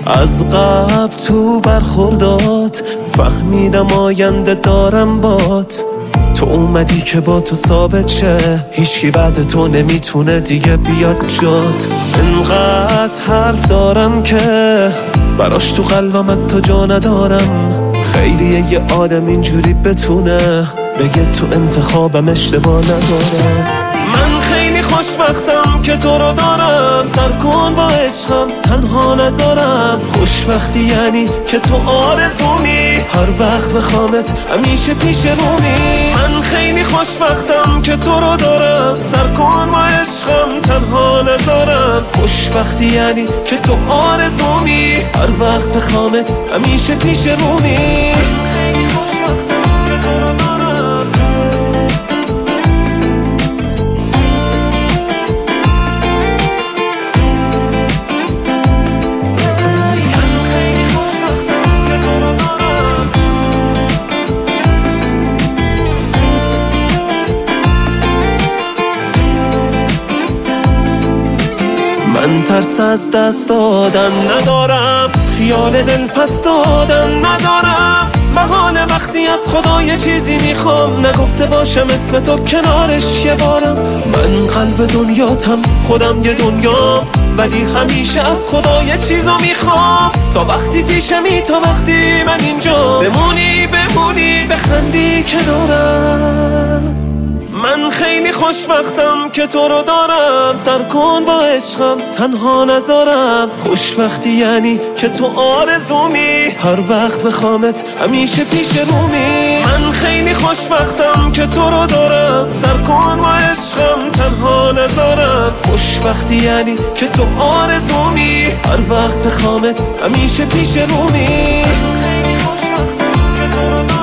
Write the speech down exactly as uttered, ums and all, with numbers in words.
از قبل تو برخوردات فهمیدم آینده دارم بات. تو اومدی که با تو ثابت شه هیچکی بعد تو نمیتونه دیگه بیاد جات. انقدر حرف دارم که براش تو قلبم تو جا ندارم. خیلیه یه آدم اینجوری بتونه بگه تو انتخابم اشتباه ندارم. من خیلی خوشبختم که تو رو دارم، سر کن با عشقم تنها نذارم. خوشبختی یعنی که تو آرزومی، هر وقت بخوامت همیشه پیش رومی. من خیلی خوشبختم که تو رو دارم، سر کن با عشقم تنها نذارم. خوشبختی یعنی که تو آرزومی، هر وقت بخوامت همیشه پیش رومی. من ترس از دست دادن ندارم، خیال دل پس دادن ندارم. محال وقتی از خدا یه چیزی میخوام نگفته باشم اسم تو کنارش یه بارم. من قلب دنیاتم خودم یه دنیا، ولی همیشه از خدا یه چیزو میخوام. تا وقتی پیشمی تا وقتی من اینجا بمونی بمونی بخندی کنارم. من خیلی خوشبختم که تو رو دارم، سر کن با عشقم تنها نذارم. خوشبختی یعنی که تو آرزومی، هر وقت بخوامت همیشه پیش رومی. من خیلی خوشبختم که تو رو دارم، سر کن با عشقم تنها نذارم. خوشبختی یعنی که تو آرزومی، هر وقت بخوامت همیشه پیش رومی. خیلی خوشبختم که تو رو دارم.